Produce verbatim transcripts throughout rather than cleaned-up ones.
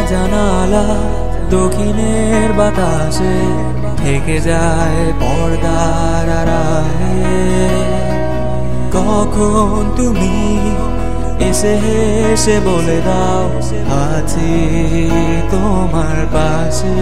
জানালা দক্ষিণের বাতাসে থেকে যায় পর্দার আড়ালে। কখন তুমি এসে হেসে বলে দাও আছি তোমার পাশে।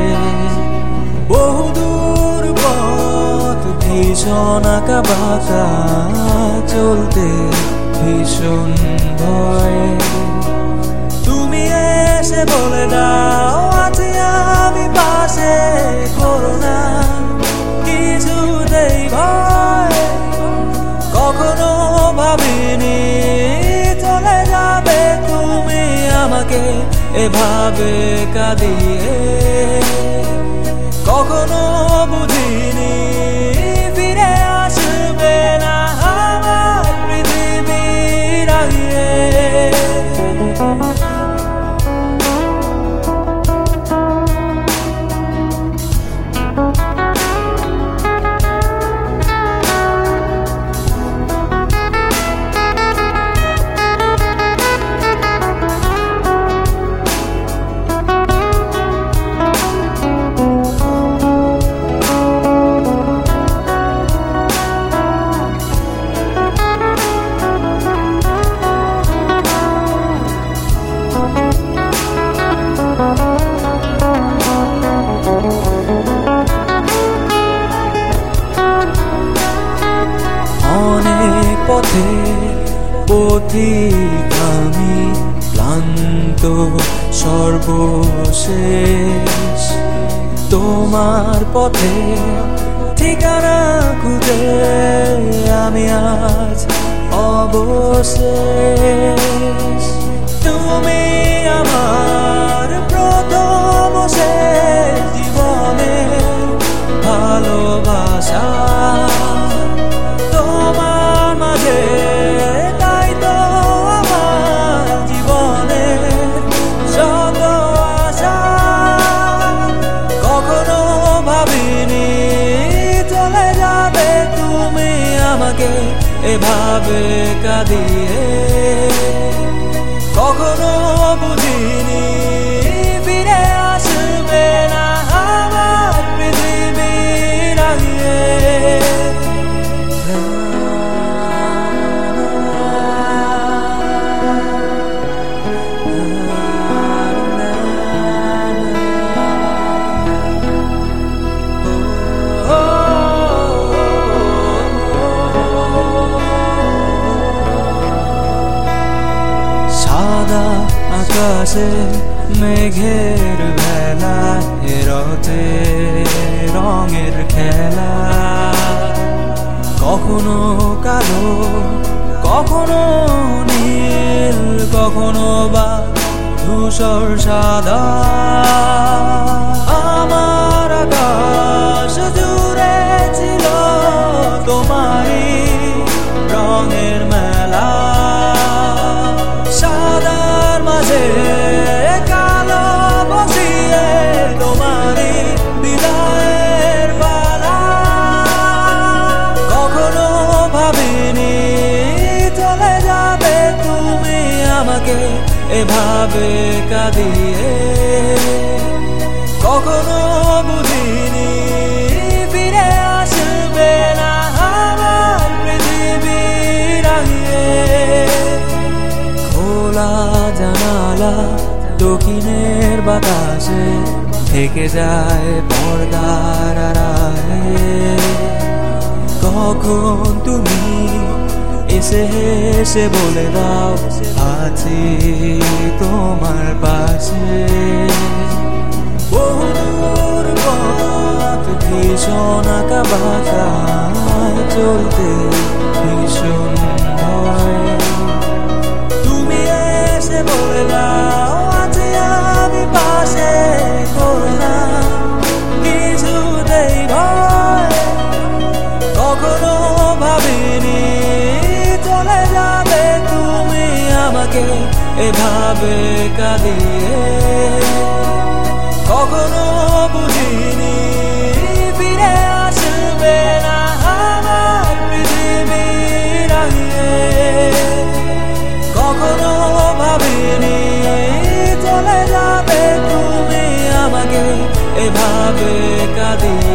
বহুদূর পথ ভীষণ আঁকা বাঁকা, চলতে ভীষণ ভয়। তুমি এসে বলে দাও আছি আমি পাশে, করো না কিছুতেই ভয়। কখনো ভাবিনি চলে যাবে তুমি আমাকে এভাবে কাঁদিয়ে। কখনো বুঝিনি ফিরে আসবে না আমার পৃথিবীর আগে। অনেক পথে পথিক আমি, ক্লান্ত সর্বশেষ। তোমার পথে ঠিকানা খুঁজে আমি আজ অবশেষ। তুমি আমার প্রথম শেষ জীবনের ভালোবাসা। তোমার মাঝে তাই তো আমার জীবনে শত আশা। কখনো ভাবিনি চলে যাবে তুমি আমাকে এভাবে কাঁদিয়ে। কখনো বুঝিনি ফিরে আসবে না আমার পৃথিবীর আগে। সাদা আকাশে মেঘের ভেলা, রথে রঙের খেলা। কখনো কালো কখনো নীল, কখনো বা ধূসর সাদা। আমার আকাশ জুড়ে ছিল তোমারই রঙের মেলা। সাদার মাঝে কালো বসিয়ে তোমারই বিদায়ের পালা। কখনো ভাবিনি চলে যাবে তুমি আমাকে এভাবে কাঁদিয়ে। কখনো বুঝিনি ফিরে আসবে না আমার পৃথিবীর আগে। খোলা জানালা দক্ষিণের বাতাসে থেকে যায় পর্দার আড়ালে। কখন তুমি এসে হেসে বলে দাও আছি তোমার পাশে। বহুদূর পথ ভীষণ আঁকা বাঁকা, চলতে ভীষণ ভয়। তুমি এসে বলে দাও আছি আমি পাশে, করো না কিছুতেই ভয়। কখনো ভাবিনি চলে যাবে তুমি আমাকে এভাবে কাঁদিয়ে। কখনো বুঝিনি ফিরে আসবে না আমার পৃথিবীর আগে। কখনো ভাবিনি চলে যাবে কাঁদি